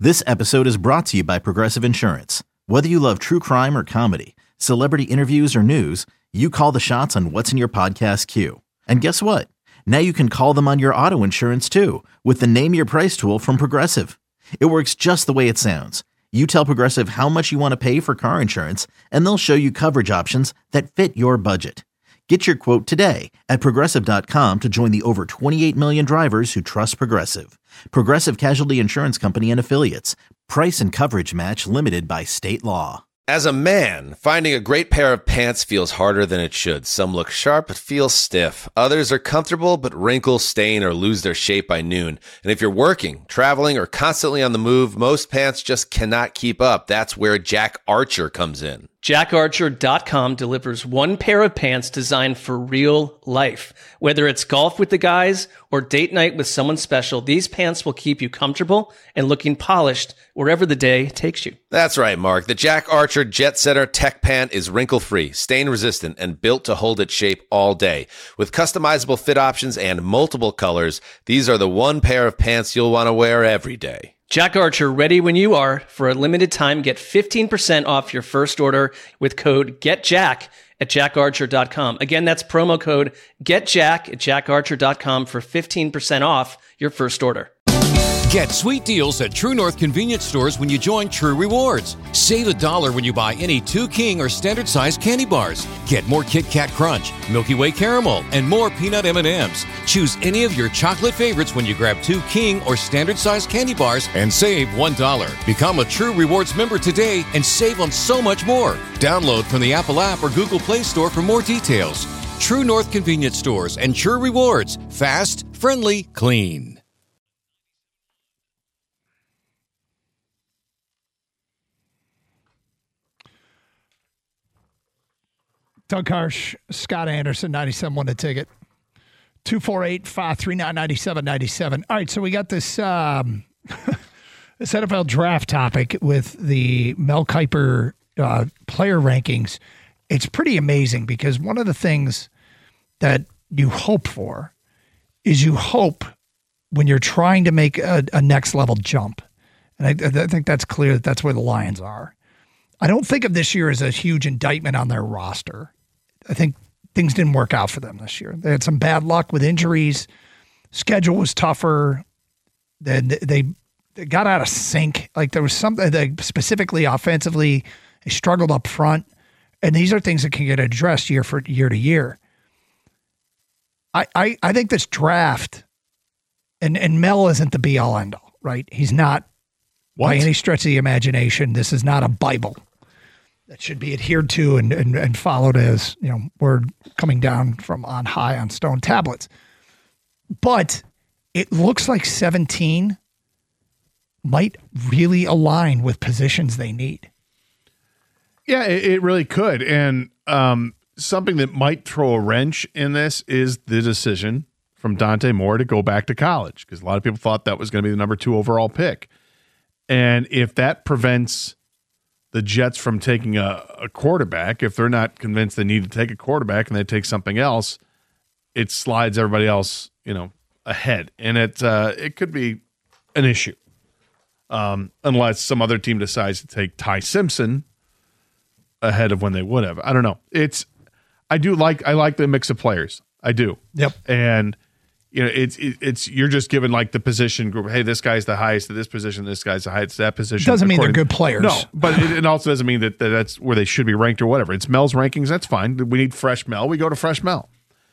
This episode is brought to you by Progressive Insurance. Whether you love true crime or comedy, celebrity interviews or news, you call the shots on what's in your podcast queue. And guess what? Now you can call them on your auto insurance too with the Name Your Price tool from Progressive. It works just the way it sounds. You tell Progressive how much you want to pay for car insurance, and they'll show you coverage options that fit your budget. Get your quote today at Progressive.com to join the over 28 million drivers who trust Progressive. Progressive Casualty Insurance Company and Affiliates. Price and coverage match limited by state law. As a man, finding a great pair of pants feels harder than it should. Some look sharp but feel stiff. Others are comfortable but wrinkle, stain, or lose their shape by noon. And if you're working, traveling, or constantly on the move, most pants just cannot keep up. That's where Jack Archer comes in. JackArcher.com delivers one pair of pants designed for real life. Whether it's golf with the guys or date night with someone special, these pants will keep you comfortable and looking polished wherever the day takes you. That's right, Mark. The Jack Archer Jet Setter Tech Pant is wrinkle-free, stain-resistant, and built to hold its shape all day. With customizable fit options and multiple colors, these are the one pair of pants you'll want to wear every day. Jack Archer, ready when you are. For a limited time, get 15% off your first order with code GETJACK at jackarcher.com. Again, that's promo code GETJACK at jackarcher.com for 15% off your first order. Get sweet deals at True North convenience stores when you join True Rewards. Save $1 when you buy any 2 King or standard size candy bars. Get more Kit Kat Crunch, Milky Way Caramel, and more peanut M&Ms. Choose any of your chocolate favorites when you grab 2 King or standard size candy bars and save $1. Become a True Rewards member today and save on so much more. Download from the Apple app or Google Play Store for more details. True North convenience stores and True Rewards. Fast, friendly, clean. Doug Harsh, Scott Anderson, 97 the ticket. 248-539-9797. All right, so we got this this NFL draft topic with the Mel Kiper player rankings. It's pretty amazing because one of the things that you hope for is you hope when you're trying to make a next level jump. And I think that's clear that that's where the Lions are. I don't think of this year as a huge indictment on their roster. I think things didn't work out for them this year. They had some bad luck with injuries. Schedule was tougher. Then they got out of sync. Like there was something that specifically offensively, they struggled up front. And these are things that can get addressed year to year. I think this draft, and Mel isn't the be all end all, right? He's not by any stretch of the imagination. This is not a Bible that should be adhered to and followed as, word coming down from on high on stone tablets. But it looks like 17 might really align with positions they need. Yeah, it really could. And something that might throw a wrench in this is the decision from Dante Moore to go back to college, because a lot of people thought that was going to be the number 2 overall pick. And if that prevents the Jets from taking a quarterback, if they're not convinced they need to take a quarterback and they take something else, it slides everybody else, ahead. And it could be an issue unless some other team decides to take Ty Simpson ahead of when they would have. I don't know. I like the mix of players. I do. Yep. And it's you're just given like the position group. Hey, this guy's the highest at this position. This guy's the highest at that position. Doesn't mean they're good players. No, but it also doesn't mean that that's where they should be ranked or whatever. It's Mel's rankings. That's fine. We need fresh Mel. We go to fresh Mel.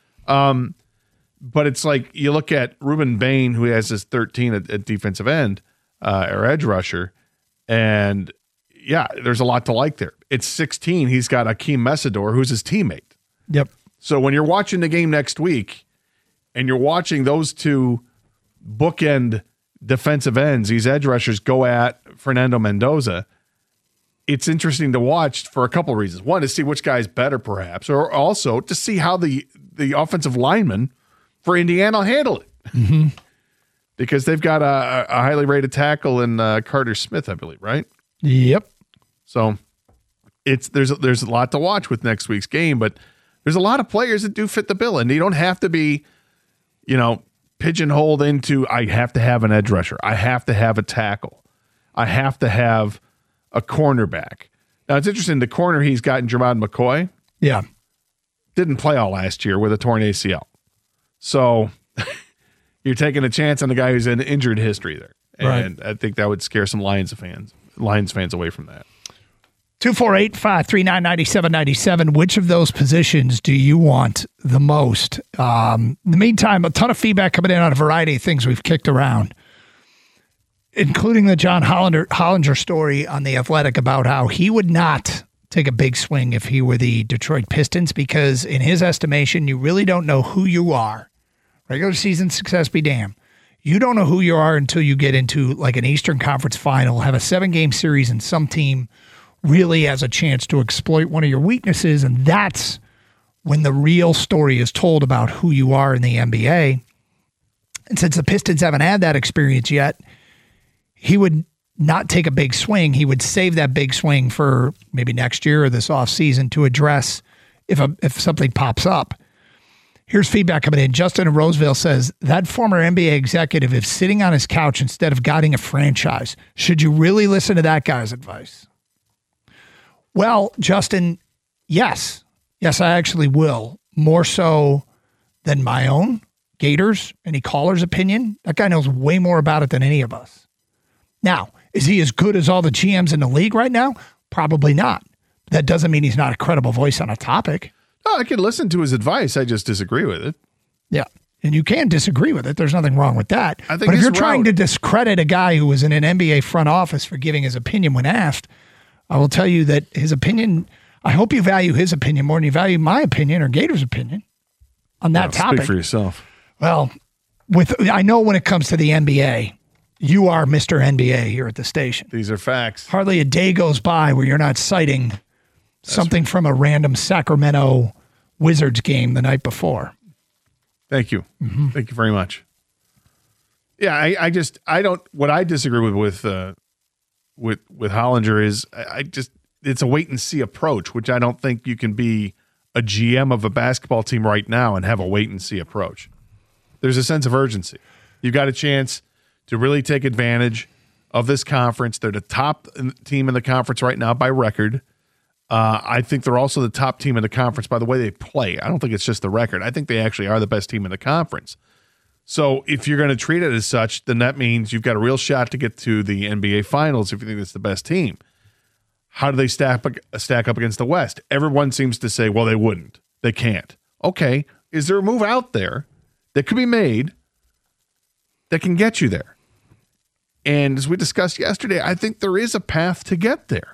But it's like you look at Ruben Bain, who has his 13 at defensive end or edge rusher, and yeah, there's a lot to like there. It's 16. He's got Akeem Messidor, who's his teammate. Yep. So when you're watching the game next week, and you're watching those two bookend defensive ends, these edge rushers go at Fernando Mendoza, it's interesting to watch for a couple of reasons. One, to see which guy's better perhaps, or also to see how the offensive linemen for Indiana handle it. Mm-hmm. Because they've got a highly rated tackle in Carter Smith, I believe, right? Yep. So there's a lot to watch with next week's game, but there's a lot of players that do fit the bill, and you don't have to be pigeonholed into, I have to have an edge rusher. I have to have a tackle. I have to have a cornerback. Now, it's interesting. The corner he's gotten, Jermod McCoy, Yeah. didn't play all last year with a torn ACL. So you're taking a chance on the guy who's in injured history there. And I think that would scare some Lions fans away from that. 248-539-9797. Which of those positions do you want the most? In the meantime, a ton of feedback coming in on a variety of things we've kicked around, including the John Hollinger story on The Athletic about how he would not take a big swing if he were the Detroit Pistons because, in his estimation, you really don't know who you are. Regular season success be damned. You don't know who you are until you get into like an Eastern Conference final, have a 7-game series, and some team really has a chance to exploit one of your weaknesses, and that's when the real story is told about who you are in the NBA. And since the Pistons haven't had that experience yet, he would not take a big swing. He would save that big swing for maybe next year or this offseason to address if something pops up. Here's feedback coming in. Justin in Roseville says, that former NBA executive is sitting on his couch instead of guiding a franchise. Should you really listen to that guy's advice? Well, Justin, yes. Yes, I actually will. More so than my own, Gators, any caller's opinion. That guy knows way more about it than any of us. Now, is he as good as all the GMs in the league right now? Probably not. That doesn't mean he's not a credible voice on a topic. Oh, I can listen to his advice. I just disagree with it. Yeah. And you can disagree with it. There's nothing wrong with that. I think but if you're route, trying to discredit a guy who was in an NBA front office for giving his opinion when asked, I will tell you that his opinion, I hope you value his opinion more than you value my opinion or Gator's opinion on that topic. Speak for yourself. Well, I know when it comes to the NBA, you are Mr. NBA here at the station. These are facts. Hardly a day goes by where you're not citing something from a random Sacramento Wizards game the night before. Thank you. Mm-hmm. Thank you very much. Yeah, I don't. What I disagree with Hollinger is it's a wait and see approach, which I don't think you can be a GM of a basketball team right now and have a wait and see approach. There's a sense of urgency. You've got a chance to really take advantage of this conference. They're the top team in the conference right now by record. I think they're also the top team in the conference by the way they play. I don't think it's just the record. I think they actually are the best team in the conference. So if you're going to treat it as such, then that means you've got a real shot to get to the NBA Finals if you think it's the best team. How do they stack up against the West? Everyone seems to say, well, they wouldn't. They can't. Okay, is there a move out there that could be made that can get you there? And as we discussed yesterday, I think there is a path to get there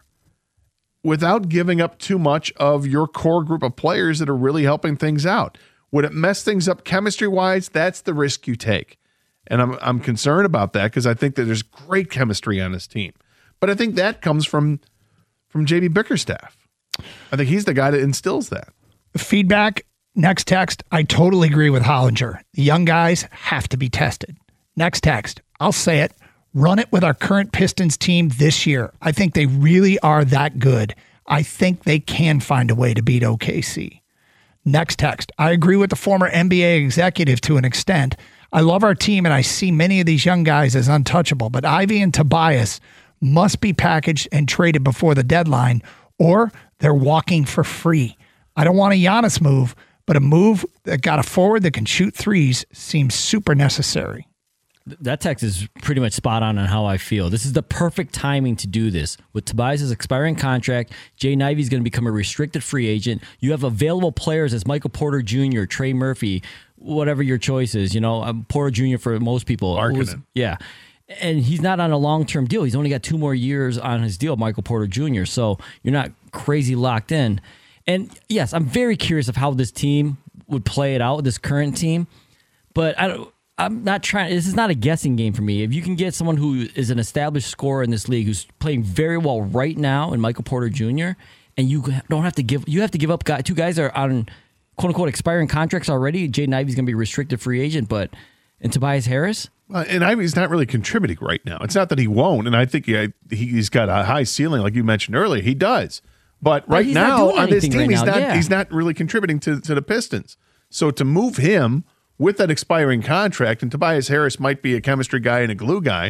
without giving up too much of your core group of players that are really helping things out. Would it mess things up chemistry-wise? That's the risk you take. And I'm concerned about that because I think that there's great chemistry on this team. But I think that comes from J.B. Bickerstaff. I think he's the guy that instills that. Feedback, next text, I totally agree with Hollinger. The young guys have to be tested. Next text, I'll say it. Run it with our current Pistons team this year. I think they really are that good. I think they can find a way to beat OKC. Next text. I agree with the former NBA executive to an extent. I love our team and I see many of these young guys as untouchable, but Ivy and Tobias must be packaged and traded before the deadline or they're walking for free. I don't want a Giannis move, but a move that got a forward that can shoot threes seems super necessary. That text is pretty much spot on how I feel. This is the perfect timing to do this. With Tobias' expiring contract, Jaden Ivey is going to become a restricted free agent. You have available players as Michael Porter Jr., Trey Murphy, whatever your choice is. Porter Jr. for most people. Yeah. And he's not on a long-term deal. He's only got 2 more years on his deal, Michael Porter Jr., so you're not crazy locked in. And, yes, I'm very curious of how this team would play it out, this current team. But I'm not trying. This is not a guessing game for me. If you can get someone who is an established scorer in this league who's playing very well right now in Michael Porter Jr., and you have to give up 2 guys that are on quote unquote expiring contracts already. Jaden Ivey's going to be a restricted free agent, and Tobias Harris. And Ivey's not really contributing right now. It's not that he won't, and I think he's got a high ceiling, like you mentioned earlier. He does, but right now on this team, he's not really contributing to the Pistons. So to move him with that expiring contract, and Tobias Harris might be a chemistry guy and a glue guy,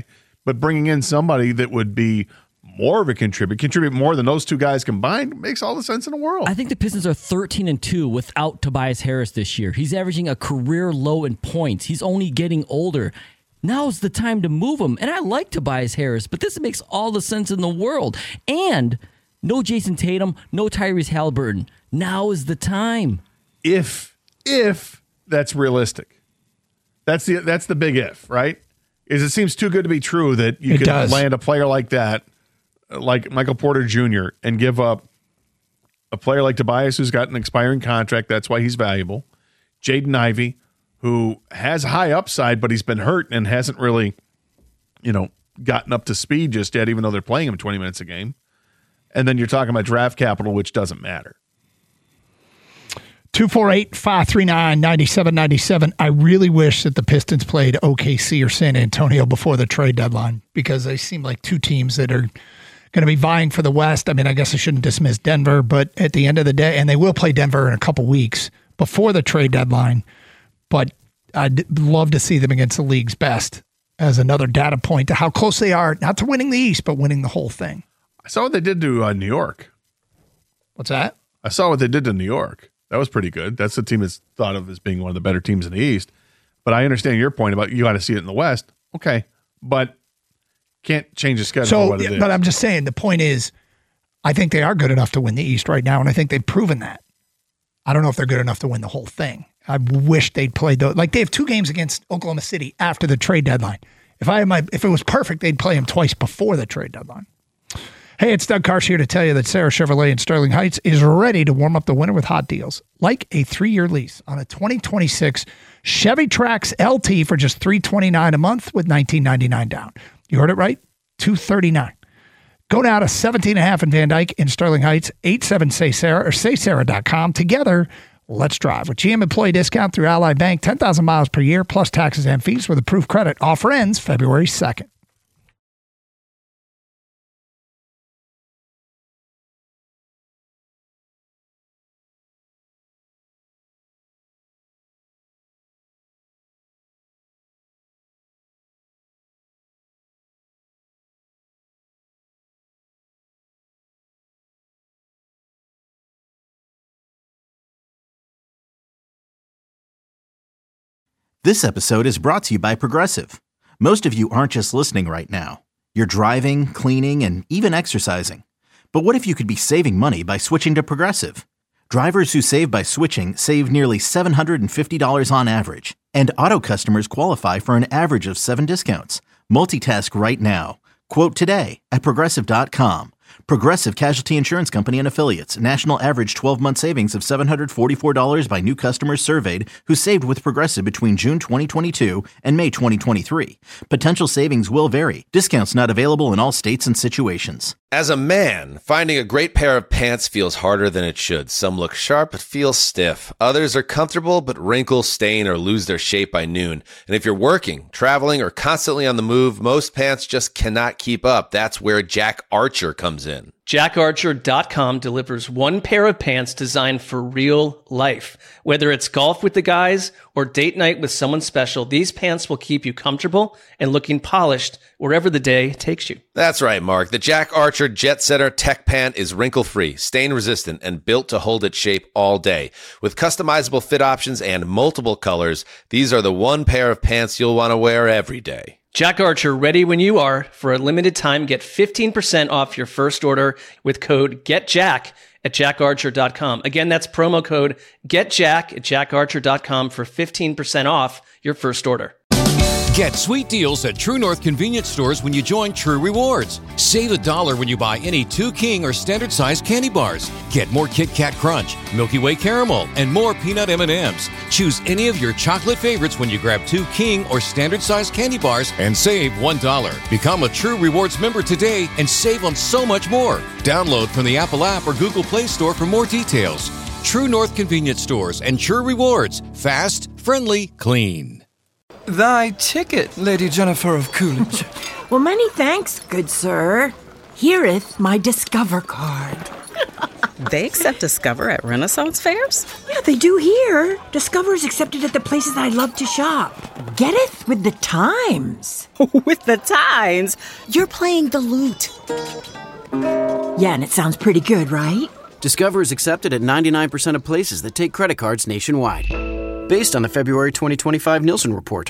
But bringing in somebody that would be more of a contribute more than those two guys combined makes all the sense in the world. I think the Pistons are 13-2 without Tobias Harris this year. He's averaging a career low in points. He's only getting older. Now's the time to move him. And I like Tobias Harris, but this makes all the sense in the world. And no Jason Tatum, no Tyrese Halliburton. Now is the time. If that's realistic. That's the big if, right? Is it seems too good to be true that you could land a player like that, like Michael Porter Jr., and give up a player like Tobias who's got an expiring contract. That's why he's valuable. Jaden Ivey, who has high upside, but he's been hurt and hasn't really, gotten up to speed just yet, even though they're playing him 20 minutes a game. And then you're talking about draft capital, which doesn't matter. 248-539-9797. I really wish that the Pistons played OKC or San Antonio before the trade deadline, because they seem like two teams that are going to be vying for the West. I mean, I guess I shouldn't dismiss Denver, but at the end of the day, and they will play Denver in a couple weeks before the trade deadline, but I'd love to see them against the league's best as another data point to how close they are, not to winning the East, but winning the whole thing. I saw what they did to New York. What's that? I saw what they did to New York. That was pretty good. That's the team that's thought of as being one of the better teams in the East. But I understand your point about you got to see it in the West. Okay. But can't change the schedule. But I'm just saying, the point is, I think they are good enough to win the East right now, and I think they've proven that. I don't know if they're good enough to win the whole thing. I wish they'd played those. Like, they have 2 games against Oklahoma City after the trade deadline. If it was perfect, they'd play them twice before the trade deadline. Hey, it's Doug Karsch here to tell you that Sarah Chevrolet in Sterling Heights is ready to warm up the winter with hot deals, like a 3-year lease on a 2026 Chevy Trax LT for just $329 a month with $19.99 down. You heard it right, $239. Go now to 17.5 in Van Dyke in Sterling Heights, 87-SAY-SARAH or saysarah.com. Together, let's drive. With GM employee discount through Ally Bank, 10,000 miles per year, plus taxes and fees with approved credit. Offer ends February 2nd. This episode is brought to you by Progressive. Most of you aren't just listening right now. You're driving, cleaning, and even exercising. But what if you could be saving money by switching to Progressive? Drivers who save by switching save nearly $750 on average. And auto customers qualify for an average of 7 discounts. Multitask right now. Quote today at Progressive.com. Progressive Casualty Insurance Company and Affiliates. National average 12-month savings of $744 by new customers surveyed who saved with Progressive between June 2022 and May 2023. Potential savings will vary. Discounts not available in all states and situations. As a man, finding a great pair of pants feels harder than it should. Some look sharp but feel stiff. Others are comfortable but wrinkle, stain, or lose their shape by noon. And if you're working, traveling, or constantly on the move, most pants just cannot keep up. That's where Jack Archer comes in. JackArcher.com delivers one pair of pants designed for real life. Whether it's golf with the guys or date night with someone special, these pants will keep you comfortable and looking polished wherever the day takes you. That's right, Mark. The Jack Archer Jet Setter Tech Pant is wrinkle-free, stain-resistant, and built to hold its shape all day. With customizable fit options and multiple colors, these are the one pair of pants you'll want to wear every day. Jack Archer, ready when you are. For a limited time, get 15% off your first order with code GETJACK at jackarcher.com. Again, that's promo code GETJACK at jackarcher.com for 15% off your first order. Get sweet deals at True North convenience stores when you join True Rewards. Save $1 when you buy any 2 King or standard size candy bars. Get more Kit Kat Crunch, Milky Way Caramel, and more peanut M&Ms. Choose any of your chocolate favorites when you grab 2 King or standard size candy bars and save $1. Become a True Rewards member today and save on so much more. Download from the Apple app or Google Play Store for more details. True North convenience stores and True Rewards. Fast, friendly, clean. Thy ticket, Lady Jennifer of Coolidge. Well, many thanks, good sir. Here'th my Discover card. They accept Discover at Renaissance fairs? Yeah, they do here. Discover is accepted at the places I love to shop. Get it? With the times. With the times? You're playing the lute. Yeah, and it sounds pretty good, right? Discover is accepted at 99% of places that take credit cards nationwide. Based on the February 2025 Nielsen report.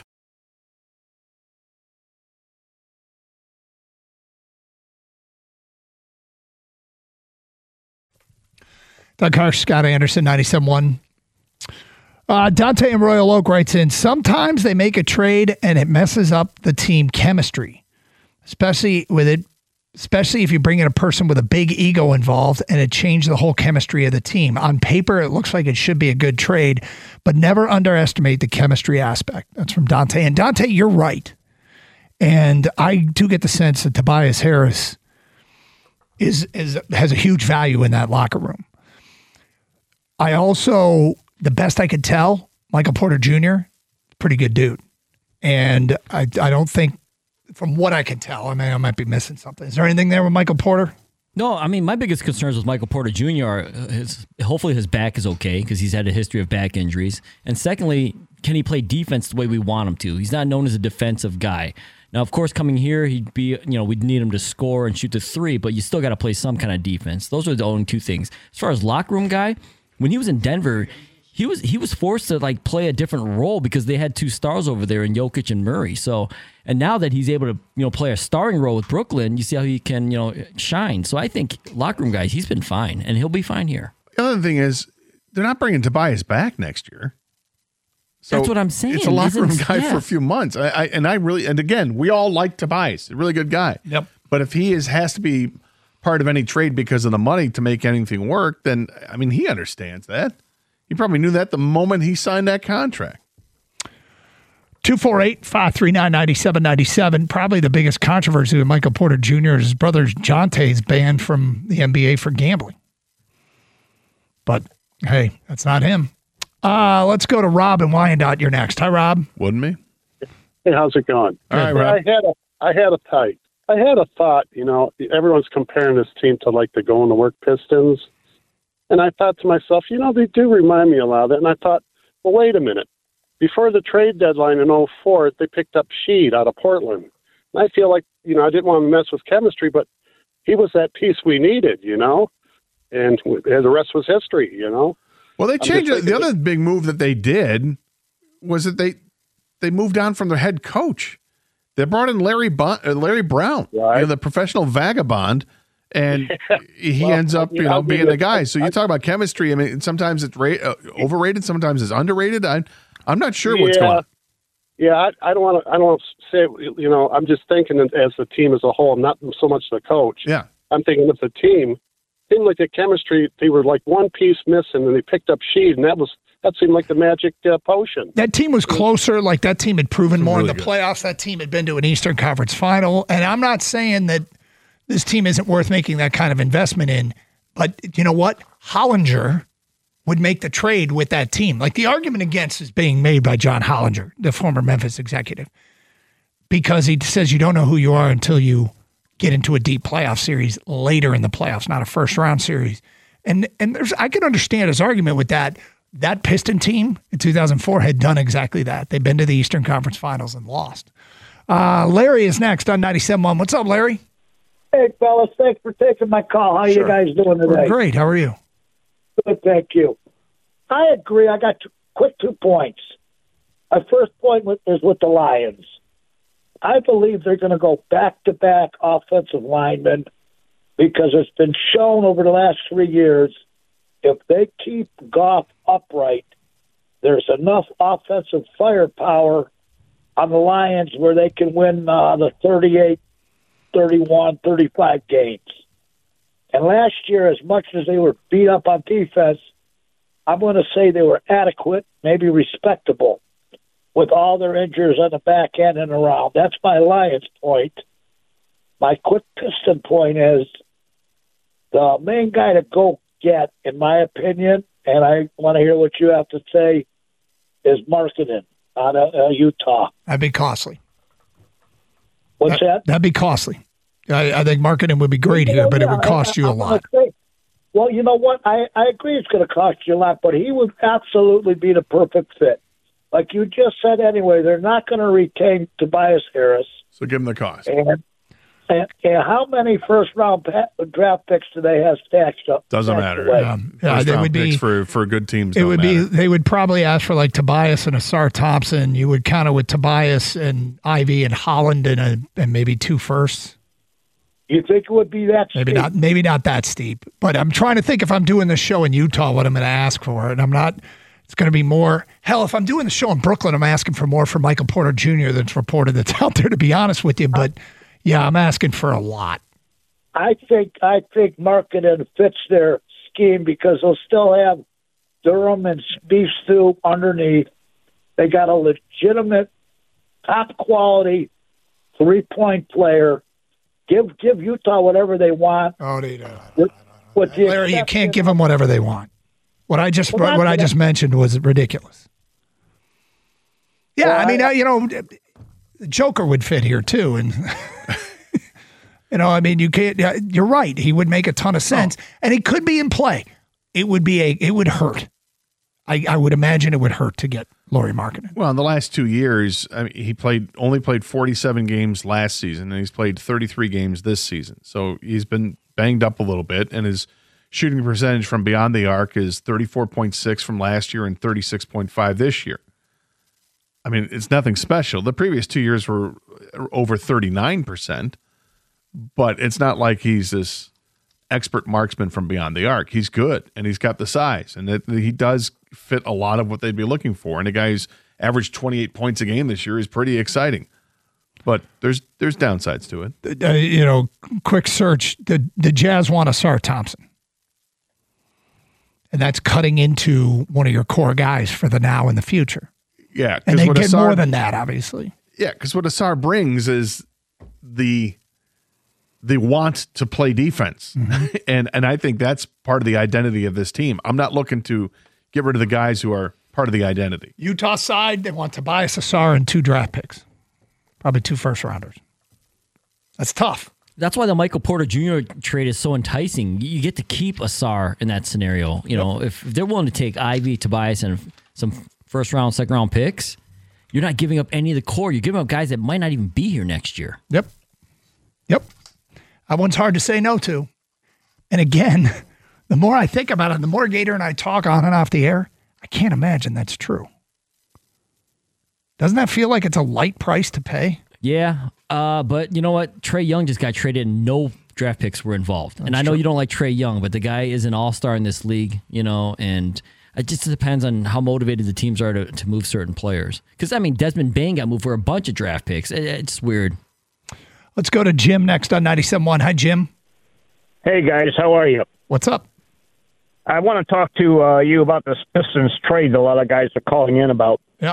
Doug Harsh, Scott Anderson, 97.1. Dante in Royal Oak writes in, sometimes they make a trade and it messes up the team chemistry, especially if you bring in a person with a big ego involved and it changed the whole chemistry of the team. On paper, it looks like it should be a good trade, but never underestimate the chemistry aspect. That's from Dante. And Dante, you're right. And I do get the sense that Tobias Harris has a huge value in that locker room. I also, the best I could tell, Michael Porter Jr., pretty good dude. And I don't think, from what I can tell, I mean, I might be missing something. Is there anything there with Michael Porter? No, I mean, my biggest concerns with Michael Porter Jr. are hopefully his back is okay because he's had a history of back injuries. And secondly, can he play defense the way we want him to? He's not known as a defensive guy. Now, of course, coming here, he'd be, we'd need him to score and shoot the three, but you still got to play some kind of defense. Those are the only two things. As far as locker room guy, when he was in Denver, he was forced to play a different role because they had two stars over there in Jokic and Murray. So, and now that he's able to play a starring role with Brooklyn, you see how he can shine. So I think locker room guys, he's been fine, and he'll be fine here. The other thing is they're not bringing Tobias back next year. So that's what I'm saying. It's a locker room guy for a few months. And again, we all like Tobias, a really good guy. Yep. But if he has to be part of any trade because of the money to make anything work, then, I mean, he understands that. He probably knew that the moment he signed that contract. 248-539-9797. Probably the biggest controversy with Michael Porter Jr. is his brother Jonte's banned from the NBA for gambling. But, hey, that's not him. Let's go to Rob in Wyandotte. You're next. Hi, Rob. Wouldn't me? Hey, how's it going? All right, Rob. I had a thought, everyone's comparing this team to the Going to Work Pistons. And I thought to myself, they do remind me a lot of it. And I thought, well, wait a minute. Before the trade deadline in 2004, they picked up Sheed out of Portland. And I feel like, I didn't want to mess with chemistry, but he was that piece we needed, and the rest was history, Well, they changed it. The other big move that they did was that they moved on from their head coach. They brought in Larry Brown, right. The professional vagabond, and he ends up, being the guy. So you talk about chemistry. I mean, sometimes it's overrated, sometimes it's underrated. I'm not sure what's going on. Yeah, I don't want to say, I'm just thinking as the team as a whole, not so much the coach. Yeah, I'm thinking of the team. Seemed like the chemistry, they were like one piece missing, and they picked up Sheed, and that seemed like the magic potion. That team was closer. That team had proven more in the playoffs. That team had been to an Eastern Conference final. And I'm not saying that this team isn't worth making that kind of investment in, but you know what? Hollinger would make the trade with that team. The argument against is being made by John Hollinger, the former Memphis executive, because he says you don't know who you are until you get into a deep playoff series later in the playoffs, not a first-round series. And I can understand his argument with that. That Piston team in 2004 had done exactly that. They'd been to the Eastern Conference Finals and lost. Larry is next on 97.1. What's up, Larry? Hey, fellas. Thanks for taking my call. How are you guys doing today? We're great. How are you? Good, thank you. I agree. I got 2 points. My first point is with the Lions. I believe they're going to go back-to-back offensive linemen because it's been shown over the last 3 years if they keep Goff upright, there's enough offensive firepower on the Lions where they can win the 38, 31, 35 games. And last year, as much as they were beat up on defense, I'm going to say they were adequate, maybe respectable, with all their injuries on the back end and around. That's my Lions point. My quick Piston point is the main guy to go get, in my opinion, and I want to hear what you have to say, is Markkanen out of Utah. That'd be costly. What's that? That'd be costly. I think Markkanen would be great here, but it would cost you a lot. Well, you know what? I agree it's going to cost you a lot, but he would absolutely be the perfect fit. Like you just said anyway, they're not going to retain Tobias Harris. So give him the cost. And how many first-round draft picks do they have stashed up? Doesn't matter. They would be for good teams. It would be. They would probably ask for like Tobias and Asar Thompson. You would kind of with Tobias and Ivy and Holland and maybe 2 firsts. You think it would be that steep? Maybe not that steep. But I'm trying to think if I'm doing this show in Utah, what I'm going to ask for, and I'm not. It's going to be more. Hell, if I'm doing the show in Brooklyn, I'm asking for more for Michael Porter Jr. that's reported that's out there. To be honest with you, but. Yeah, I'm asking for a lot. I think Markkanen fits their scheme because they'll still have Durham and Beef Stew underneath. They got a legitimate, top-quality 3-point player. Give Utah whatever they want. Oh, they don't. Larry, you can't give them whatever they want. What I just mentioned was ridiculous. Yeah, well, the Joker would fit here too, and you can't. You're right. He would make a ton of sense, and he could be in play. It would hurt. I would imagine it would hurt to get Lauri Markkanen. Well, in the last 2 years, he only played 47 games last season, and he's played 33 games this season. So he's been banged up a little bit, and his shooting percentage from beyond the arc is 34.6 from last year and 36.5 this year. I mean, it's nothing special. The previous 2 years were over 39%, but it's not like he's this expert marksman from beyond the arc. He's good, and he's got the size, and he does fit a lot of what they'd be looking for. And a guy who's averaged 28 points a game this year is pretty exciting. But there's downsides to it. Quick search. The Jazz want Asar Thompson. And that's cutting into one of your core guys for the now and the future. Yeah, and they get more than that, obviously. Yeah, because what Asar brings is the want to play defense, and I think that's part of the identity of this team. I'm not looking to get rid of the guys who are part of the identity. Utah side, they want Tobias Asar and 2 draft picks, probably 2 first-rounders. That's tough. That's why the Michael Porter Jr. trade is so enticing. You get to keep Asar in that scenario. If they're willing to take Ivy, Tobias, and some first-round, second-round picks, you're not giving up any of the core. You're giving up guys that might not even be here next year. Yep. That one's hard to say no to. And again, the more I think about it, the more Gator and I talk on and off the air, I can't imagine that's true. Doesn't that feel like it's a light price to pay? Yeah, but you know what? Trae Young just got traded and no draft picks were involved. And I know you don't like Trae Young, but the guy is an all-star in this league, and it just depends on how motivated the teams are to move certain players. Because, Desmond Bane got moved for a bunch of draft picks. It's weird. Let's go to Jim next on 97.1. Hi, Jim. Hey, guys. How are you? What's up? I want to talk to you about this Pistons trade a lot of guys are calling in about. Yeah.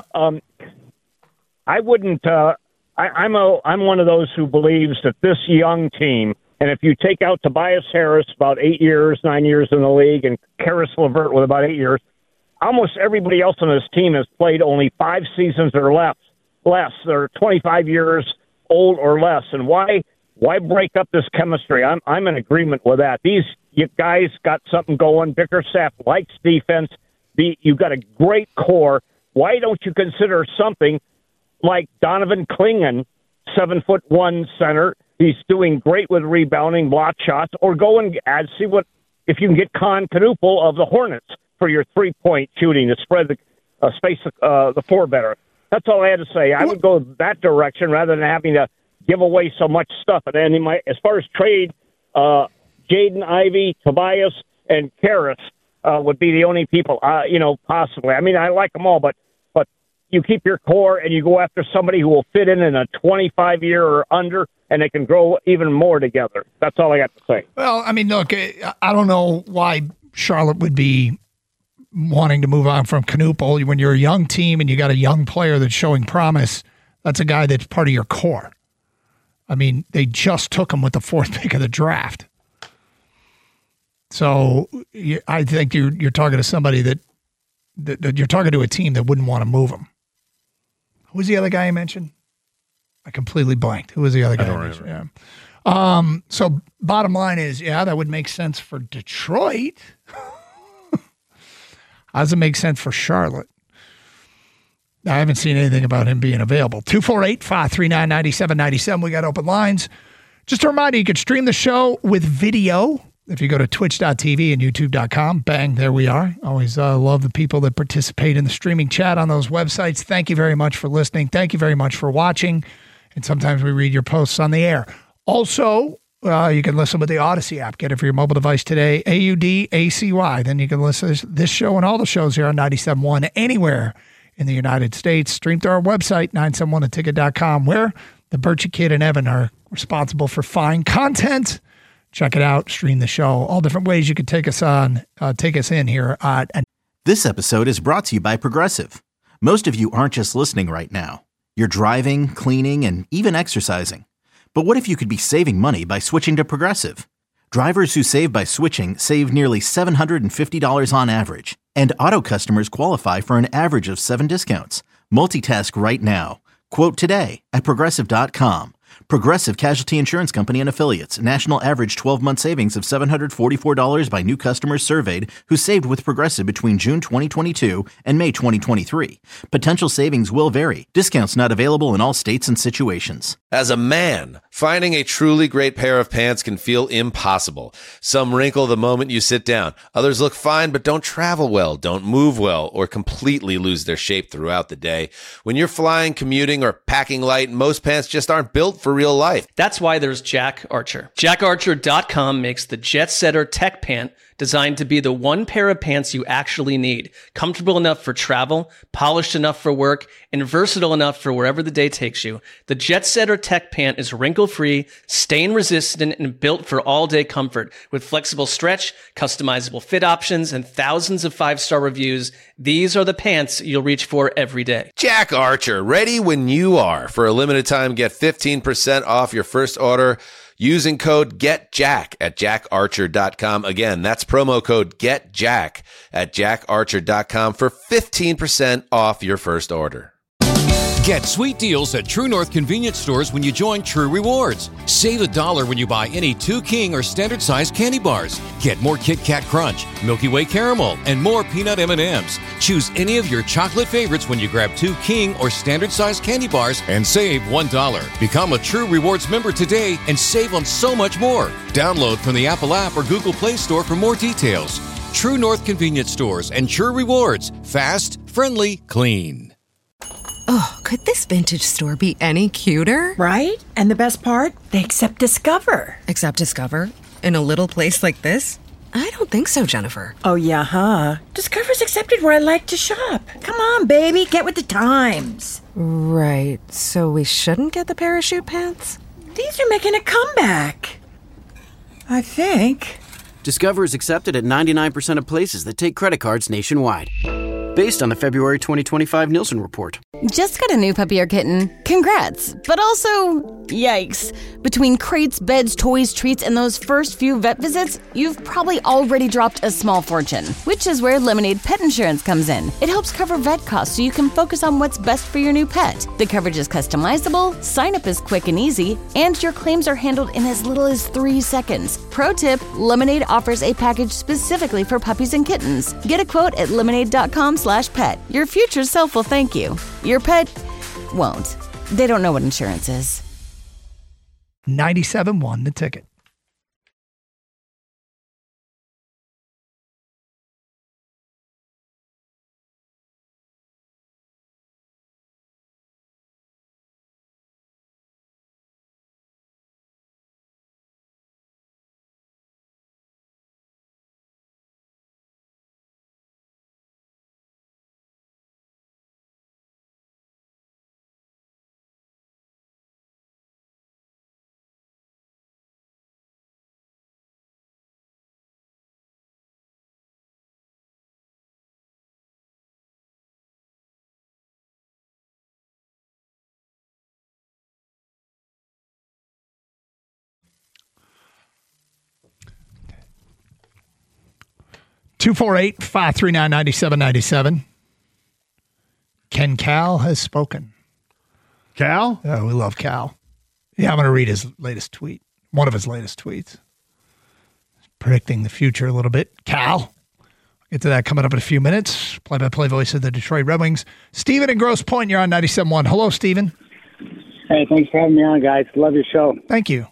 I wouldn't I'm one of those who believes that this young team, and if you take out Tobias Harris, about 9 years in the league, and Karis LeVert with about 8 years, almost everybody else on this team has played only 5 seasons or less. They're 25 years old or less. And why break up this chemistry? I'm in agreement with that. These guys got something going. Bickerstaff likes defense. You've got a great core. Why don't you consider something like Donovan Clingan, 7'1" center? He's doing great with rebounding, block shots, or go and see if you can get Con Knuppel of the Hornets for your 3-point shooting to spread the space the floor better. That's all I had to say. I would go that direction rather than having to give away so much stuff. And then as far as trade, Jaden Ivey, Tobias, and Karis would be the only people, possibly. I like them all, but you keep your core and you go after somebody who will fit in a 25-year or under, and they can grow even more together. That's all I got to say. Well, look, I don't know why Charlotte would be wanting to move on from Knuppel. When you're a young team and you got a young player that's showing promise, that's a guy that's part of your core. They just took him with the 4th pick of the draft. So I think you're talking to somebody that you're talking to a team that wouldn't want to move him. Who was the other guy you mentioned? I completely blanked. Who was the other guy? I don't remember. So bottom line is, yeah, that would make sense for Detroit. How does it make sense for Charlotte? I haven't seen anything about him being available. 248-539-9797. We got open lines. Just a reminder, you can stream the show with video. If you go to twitch.tv and youtube.com, bang, there we are. Always love the people that participate in the streaming chat on those websites. Thank you very much for listening. Thank you very much for watching. And sometimes we read your posts on the air. Also, you can listen with the Odyssey app. Get it for your mobile device today, AUDACY. Then you can listen to this show and all the shows here on 97.1 anywhere in the United States. Stream through our website, 971theticket.com, where the Birchie Kid and Evan are responsible for fine content. Check it out. Stream the show. All different ways you can take us in here. This episode is brought to you by Progressive. Most of you aren't just listening right now. You're driving, cleaning, and even exercising. But what if you could be saving money by switching to Progressive? Drivers who save by switching save nearly $750 on average. And auto customers qualify for an average of 7 discounts. Multitask right now. Quote today at Progressive.com. Progressive Casualty Insurance Company and Affiliates. National average 12-month savings of $744 by new customers surveyed who saved with Progressive between June 2022 and May 2023. Potential savings will vary. Discounts not available in all states and situations. As a man, finding a truly great pair of pants can feel impossible. Some wrinkle the moment you sit down. Others look fine but don't travel well, don't move well, or completely lose their shape throughout the day. When you're flying, commuting, or packing light, most pants just aren't built for real life. That's why there's Jack Archer. JackArcher.com makes the Jet Setter Tech Pant designed to be the one pair of pants you actually need. Comfortable enough for travel, polished enough for work, and versatile enough for wherever the day takes you. The Jet Setter Tech Pant is wrinkle-free, stain-resistant, and built for all-day comfort. With flexible stretch, customizable fit options, and thousands of 5-star reviews, these are the pants you'll reach for every day. Jack Archer, ready when you are. For a limited time, get 15% off your first order using code GETJACK at jackarcher.com. Again, that's promo code GETJACK at jackarcher.com for 15% off your first order. Get sweet deals at True North convenience stores when you join True Rewards. Save $1 when you buy any 2 King or standard size candy bars. Get more Kit Kat Crunch, Milky Way Caramel, and more peanut M&Ms. Choose any of your chocolate favorites when you grab 2 King or standard size candy bars and save $1. Become a True Rewards member today and save on so much more. Download from the Apple app or Google Play Store for more details. True North convenience stores and True Rewards. Fast, friendly, clean. Oh, could this vintage store be any cuter? Right? And the best part? They accept Discover. Accept Discover? In a little place like this? I don't think so, Jennifer. Oh, yeah, huh? Discover's accepted where I like to shop. Come on, baby, get with the times. Right, so we shouldn't get the parachute pants? These are making a comeback. I think. Discover is accepted at 99% of places that take credit cards nationwide. Based on the February 2025 Nielsen report. Just got a new puppy or kitten. Congrats. But also, yikes. Between crates, beds, toys, treats, and those first few vet visits, you've probably already dropped a small fortune. Which is where Lemonade Pet Insurance comes in. It helps cover vet costs so you can focus on what's best for your new pet. The coverage is customizable, sign up is quick and easy, and your claims are handled in as little as 3 seconds. Pro tip, Lemonade offers a package specifically for puppies and kittens. Get a quote at lemonade.com/pet. Your future self will thank you. Your pet won't. They don't know what insurance is. 97.1 The Ticket. (248-539-9797). Ken Cal has spoken. Cal? Oh, we love Cal. Yeah, I'm going to read his latest tweet. one of his latest tweets. Predicting the future a little bit. Cal. Get to that coming up in a few minutes. Play-by-play voice of the Detroit Red Wings. Steven in Grosse Pointe, you're on 97.1. Hello, Steven. Hey, thanks for having me on, guys. Love your show. Thank you.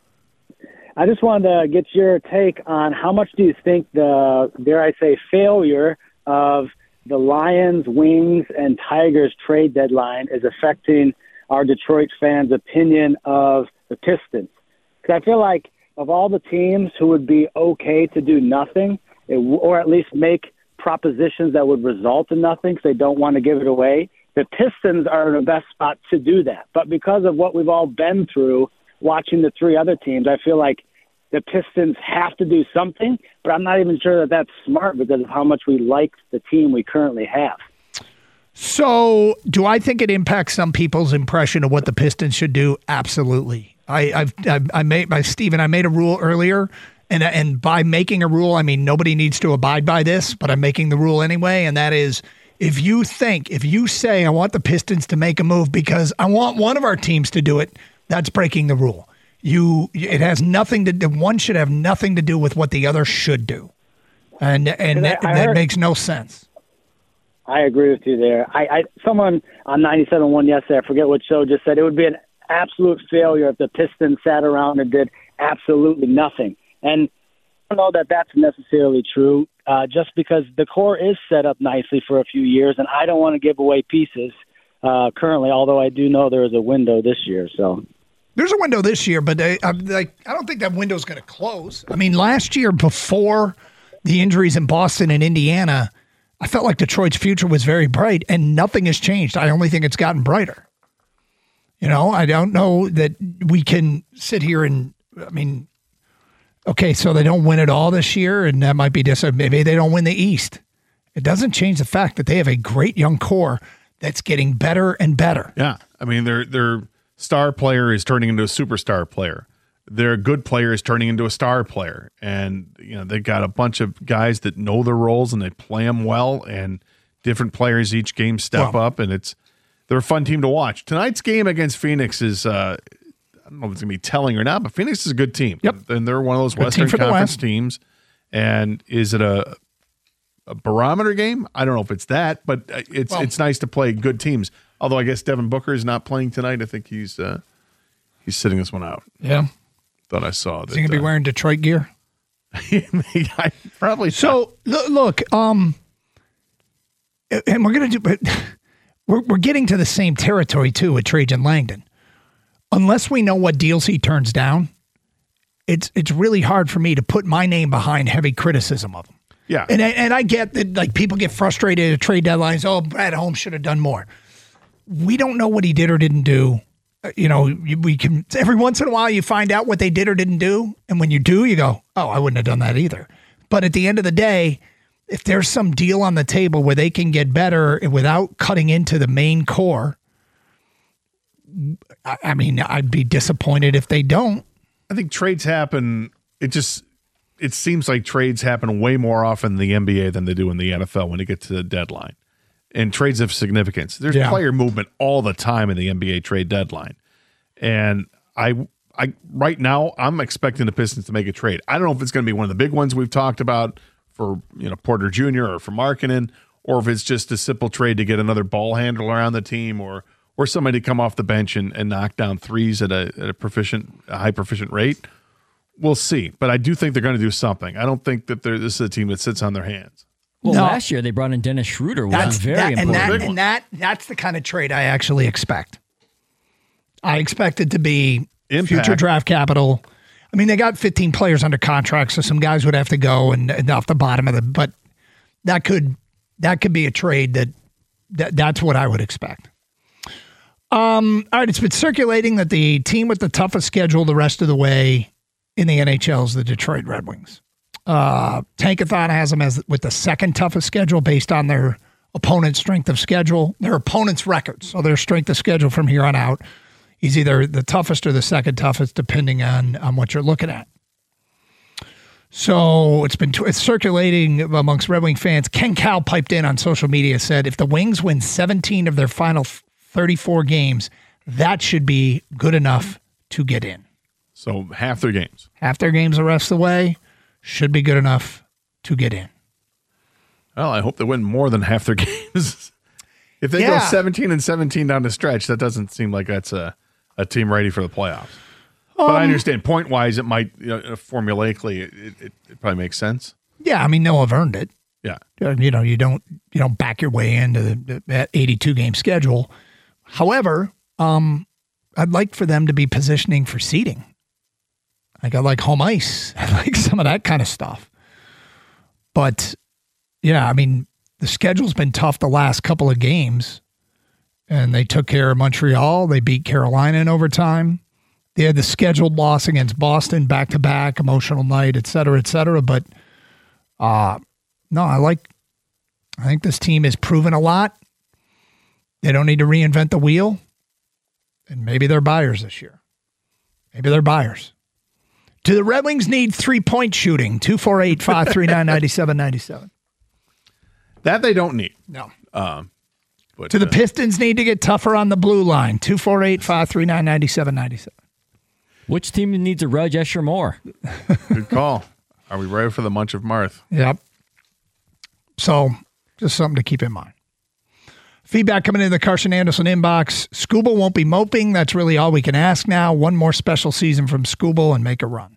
I just wanted to get your take on how much do you think the, dare I say, failure of the Lions, Wings, and Tigers trade deadline is affecting our Detroit fans' opinion of the Pistons? Because I feel like of all the teams who would be okay to do nothing, or at least make propositions that would result in nothing because they don't want to give it away, the Pistons are in the best spot to do that. But because of what we've all been through watching the three other teams, I feel like the Pistons have to do something, but I'm not even sure that that's smart because of how much we like the team we currently have. So do I think it impacts some people's impression of what the Pistons should do? Absolutely. I made a rule earlier, and by making a rule, I mean nobody needs to abide by this, but I'm making the rule anyway, and that is if you say I want the Pistons to make a move because I want one of our teams to do it, that's breaking the rule. It has nothing to do. One should have nothing to do with what the other should do, and that makes no sense. I agree with you there. Someone on 97.1 yesterday, I forget what show, just said it would be an absolute failure if the Pistons sat around and did absolutely nothing. And I don't know that that's necessarily true, just because the core is set up nicely for a few years, and I don't want to give away pieces currently, although I do know there is a window this year. So there's a window this year, but I don't think that window's going to close. I mean, last year before the injuries in Boston and Indiana, I felt like Detroit's future was very bright, and nothing has changed. I only think it's gotten brighter. I don't know that we can sit here and, okay, so they don't win it all this year, and that might be maybe they don't win the East. It doesn't change the fact that they have a great young core that's getting better and better. Yeah, I mean, their star player is turning into a superstar player. Their good player is turning into a star player, and they got a bunch of guys that know their roles and they play them well. And different players each game step up, and they're a fun team to watch. Tonight's game against Phoenix is I don't know if it's gonna be telling or not, but Phoenix is a good team. Yep, and they're one of those good Western Conference teams. And is it a barometer game? I don't know if it's that, but it's nice to play good teams. Although I guess Devin Booker is not playing tonight. I think he's sitting this one out. Yeah. Thought I saw that. Is he going to be wearing Detroit gear? Probably. So, look, and we're going to do, but we're getting to the same territory, too, with Trajan Langdon. Unless we know what deals he turns down, it's really hard for me to put my name behind heavy criticism of him. Yeah. And I get that, people get frustrated at trade deadlines. Oh, Brad Holmes should have done more. We don't know what he did or didn't do. We can, every once in a while you find out what they did or didn't do. And when you do, you go, oh, I wouldn't have done that either. But at the end of the day, if there's some deal on the table where they can get better without cutting into the main core, I'd be disappointed if they don't. I think trades happen. It seems like trades happen way more often in the NBA than they do in the NFL when it gets to the deadline. And trades of significance. There's player movement all the time in the NBA trade deadline. And I right now, I'm expecting the Pistons to make a trade. I don't know if it's going to be one of the big ones we've talked about for Porter Jr. or for Markkanen, or if it's just a simple trade to get another ball handler around the team or somebody to come off the bench and knock down threes at a high proficient rate. We'll see. But I do think they're going to do something. I don't think that this is a team that sits on their hands. Well, last year they brought in Dennis Schroeder, which was very important. That's the kind of trade I actually expect. I expect it to be future draft capital. I mean, they got 15 players under contract, so some guys would have to go and off the bottom of it. But that could be a trade that's what I would expect. All right, it's been circulating that the team with the toughest schedule the rest of the way in the NHL is the Detroit Red Wings. Tankathon has them with the second toughest schedule based on their opponent's strength of schedule, their opponent's records. So their strength of schedule from here on out is either the toughest or the second toughest, depending on what you're looking at. So it's circulating amongst Red Wing fans. Ken Cal piped in on social media, said if the Wings win 17 of their final 34 games, that should be good enough to get in. So half their games. Half their games the rest of the way should be good enough to get in. Well, I hope they win more than half their games. If they go 17-17 down the stretch, that doesn't seem like that's a team ready for the playoffs. But I understand point-wise, it might, formulaically, it probably makes sense. Yeah, I mean, they'll have earned it. Yeah. You don't back your way into that 82-game schedule. However, I'd like for them to be positioning for seeding. Like I like home ice. I like some of that kind of stuff. But, yeah, I mean, the schedule's been tough the last couple of games, and they took care of Montreal. They beat Carolina in overtime. They had the scheduled loss against Boston, back-to-back, emotional night, et cetera, et cetera. But, no, I think this team has proven a lot. They don't need to reinvent the wheel. And maybe they're buyers this year. Maybe they're buyers. Do the Red Wings need 3-point shooting? 248-539-9797. That they don't need. No. But Do the Pistons need to get tougher on the blue line? 248-539-9797. Which team needs a Reg Escher more? Good call. Are we ready for the Munch of Marth? Yep. So, just something to keep in mind. Feedback coming in the Carson Anderson inbox. Skubal won't be moping. That's really all we can ask now. One more special season from Skubal and make a run.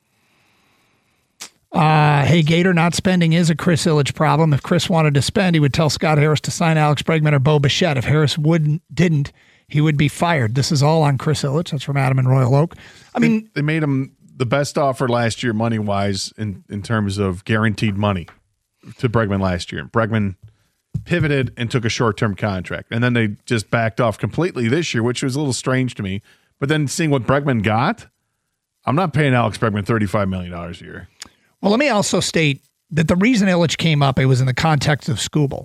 Hey, Gator, not spending is a Chris Ilitch problem. If Chris wanted to spend, he would tell Scott Harris to sign Alex Bregman or Bo Bichette. If Harris didn't, he would be fired. This is all on Chris Ilitch. That's from Adam in Royal Oak. I mean, they made him the best offer last year, money-wise, in terms of guaranteed money to Bregman last year. Bregman pivoted and took a short-term contract. And then they just backed off completely this year, which was a little strange to me. But then seeing what Bregman got, I'm not paying Alex Bregman $35 million a year. Well, let me also state that the reason Ilitch came up, it was in the context of Skubal.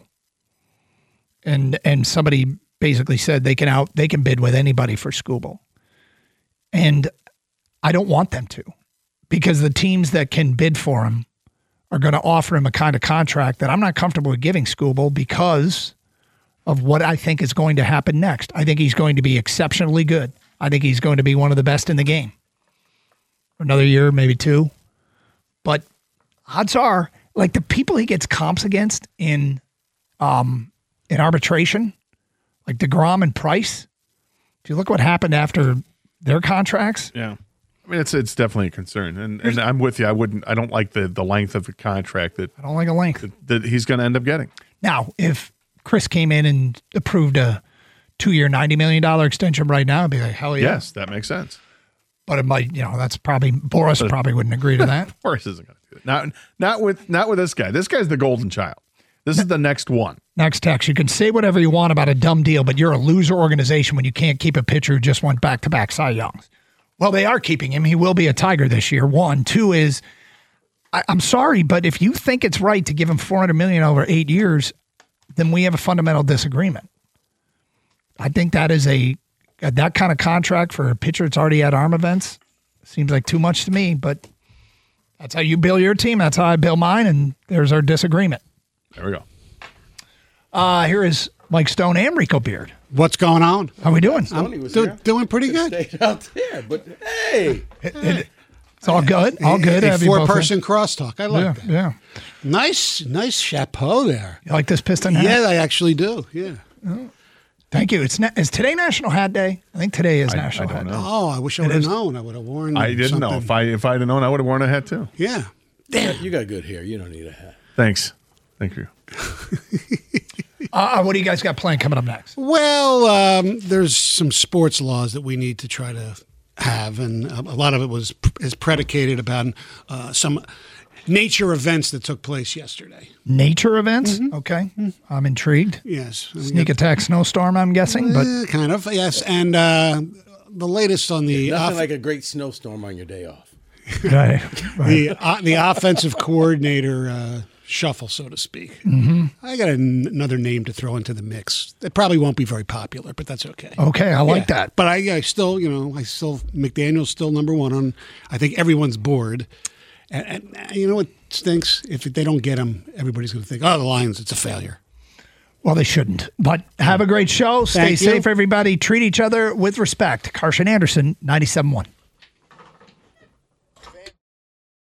And somebody basically said they can bid with anybody for Skubal. And I don't want them to, because the teams that can bid for him are going to offer him a kind of contract that I'm not comfortable with giving Skubal because of what I think is going to happen next. I think he's going to be exceptionally good. I think he's going to be one of the best in the game. Another year, maybe two. But odds are, like the people he gets comps against in arbitration, like DeGrom and Price, if you look what happened after their contracts. Yeah. I mean, it's definitely a concern. And I'm with you. I don't like the length of the contract I don't like a length that he's going to end up getting. Now, if Chris came in and approved a 2-year, $90 million extension right now, I'd be like, hell yeah. Yes, that makes sense. But it might, that's probably, Boris probably wouldn't agree to that. Boris isn't going to do it. Not with this guy. This guy's the golden child. This is the next one. Next text. You can say whatever you want about a dumb deal, but you're a loser organization when you can't keep a pitcher who just went back-to-back Cy Youngs. Well, they are keeping him. He will be a Tiger this year. 1. 2 is, I'm sorry, but if you think it's right to give him $400 million over 8 years, then we have a fundamental disagreement. I think that is that kind of contract for a pitcher that's already at arm events seems like too much to me, but that's how you build your team. That's how I build mine, and there's our disagreement. There we go. Here is Mike Stone and Rico Beard. What's going on? How we doing? I'm doing pretty good. Stayed out there, but hey. It's all good. All good. A 4-person crosstalk. I like that. Yeah. Nice chapeau there. You like this piston hat? Yeah, I actually do. Yeah. Oh. Thank you. Is today National Hat Day? I think today is National Hat Day. Oh, I wish I would have known. I would have worn I didn't know. If I'd have known, I would have worn a hat too. Yeah. Damn. You got good hair. You don't need a hat. Thanks. Thank you. What do you guys got planned coming up next? Well, there's some sports laws that we need to try to have, and a lot of it is predicated about some nature events that took place yesterday. Nature events? Mm-hmm. Okay. Mm-hmm. I'm intrigued. Yes. Sneak attack snowstorm, I'm guessing. But kind of, yes. And the latest on the... nothing like a great snowstorm on your day off. Right. The offensive coordinator shuffle, so to speak. Mm-hmm. I got another name to throw into the mix. It probably won't be very popular, but that's okay. Okay, I like that. But I still, McDaniel's still number one on, I think, everyone's board. And you know what stinks? If they don't get him, everybody's going to think, the Lions, it's a failure. Well, they shouldn't. But have a great show. Stay safe, everybody. Treat each other with respect. Carson Anderson, 97.1.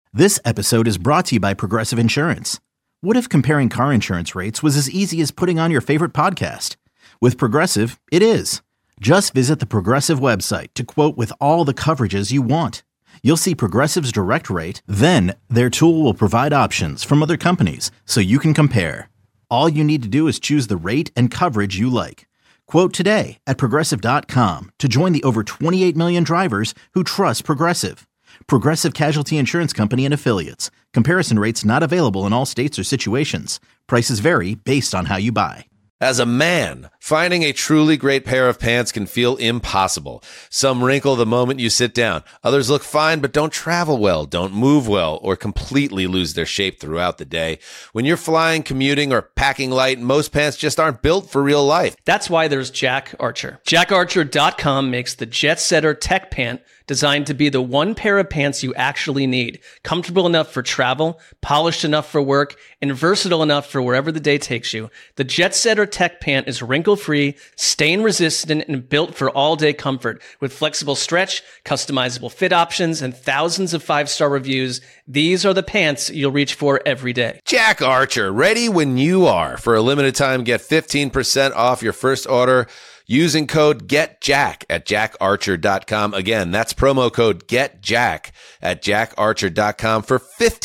This episode is brought to you by Progressive Insurance. What if comparing car insurance rates was as easy as putting on your favorite podcast? With Progressive, it is. Just visit the Progressive website to quote with all the coverages you want. You'll see Progressive's direct rate, then their tool will provide options from other companies so you can compare. All you need to do is choose the rate and coverage you like. Quote today at Progressive.com to join the over 28 million drivers who trust Progressive. Progressive Casualty Insurance Company and Affiliates. Comparison rates not available in all states or situations. Prices vary based on how you buy. As a man, finding a truly great pair of pants can feel impossible. Some wrinkle the moment you sit down. Others look fine but don't travel well, don't move well, or completely lose their shape throughout the day. When you're flying, commuting, or packing light, most pants just aren't built for real life. That's why there's Jack Archer. JackArcher.com makes the Jet Setter Tech Pant designed to be the one pair of pants you actually need. Comfortable enough for travel, polished enough for work, and versatile enough for wherever the day takes you. The Jet Setter Tech Pant is wrinkle-free, stain-resistant, and built for all-day comfort. With flexible stretch, customizable fit options, and thousands of 5-star reviews, these are the pants you'll reach for every day. Jack Archer, ready when you are. For a limited time, get 15% off your first order using code GETJACK at jackarcher.com. Again, that's promo code GETJACK at jackarcher.com for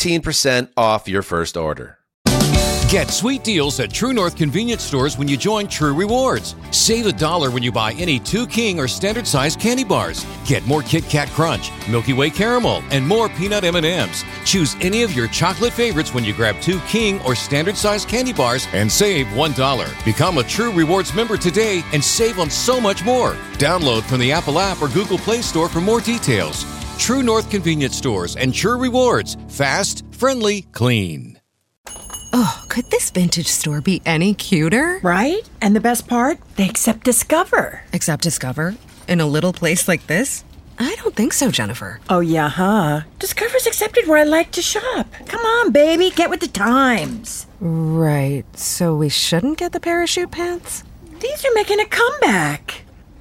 15% off your first order. Get sweet deals at True North convenience stores when you join True Rewards. Save $1 when you buy any 2 King or standard size candy bars. Get more Kit Kat Crunch, Milky Way Caramel, and more peanut M&Ms. Choose any of your chocolate favorites when you grab 2 King or standard size candy bars and save $1. Become a True Rewards member today and save on so much more. Download from the Apple app or Google Play Store for more details. True North convenience stores and True Rewards. Fast, friendly, clean. Oh, could this vintage store be any cuter? Right? And the best part? They accept Discover. Accept Discover? In a little place like this? I don't think so, Jennifer. Oh, yeah, huh? Discover's accepted where I like to shop. Come on, baby, get with the times. Right, so we shouldn't get the parachute pants? These are making a comeback.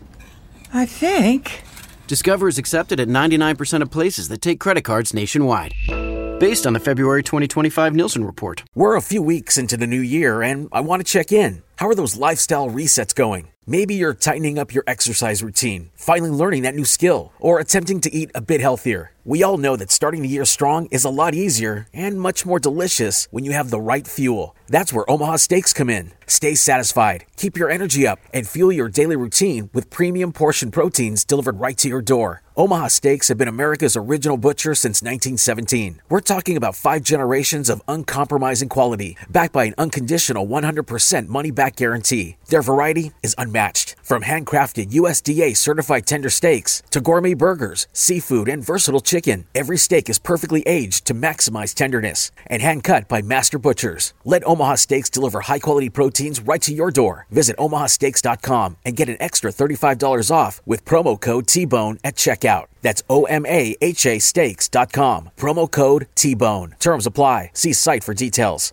I think. Discover is accepted at 99% of places that take credit cards nationwide. Based on the February 2025 Nielsen report. We're a few weeks into the new year, and I want to check in. How are those lifestyle resets going? Maybe you're tightening up your exercise routine, finally learning that new skill, or attempting to eat a bit healthier. We all know that starting the year strong is a lot easier and much more delicious when you have the right fuel. That's where Omaha Steaks come in. Stay satisfied, keep your energy up, and fuel your daily routine with premium portion proteins delivered right to your door. Omaha Steaks have been America's original butcher since 1917. We're talking about 5 generations of uncompromising quality, backed by an unconditional 100% money-back guarantee. Their variety is unmatched. From handcrafted USDA-certified tender steaks to gourmet burgers, seafood, and versatile chicken, every steak is perfectly aged to maximize tenderness and hand-cut by master butchers. Let Omaha Steaks deliver high-quality proteins right to your door. Visit omahasteaks.com and get an extra $35 off with promo code T-Bone at checkout. That's OMAHA steaks.com. Promo code T-Bone. Terms apply. See site for details.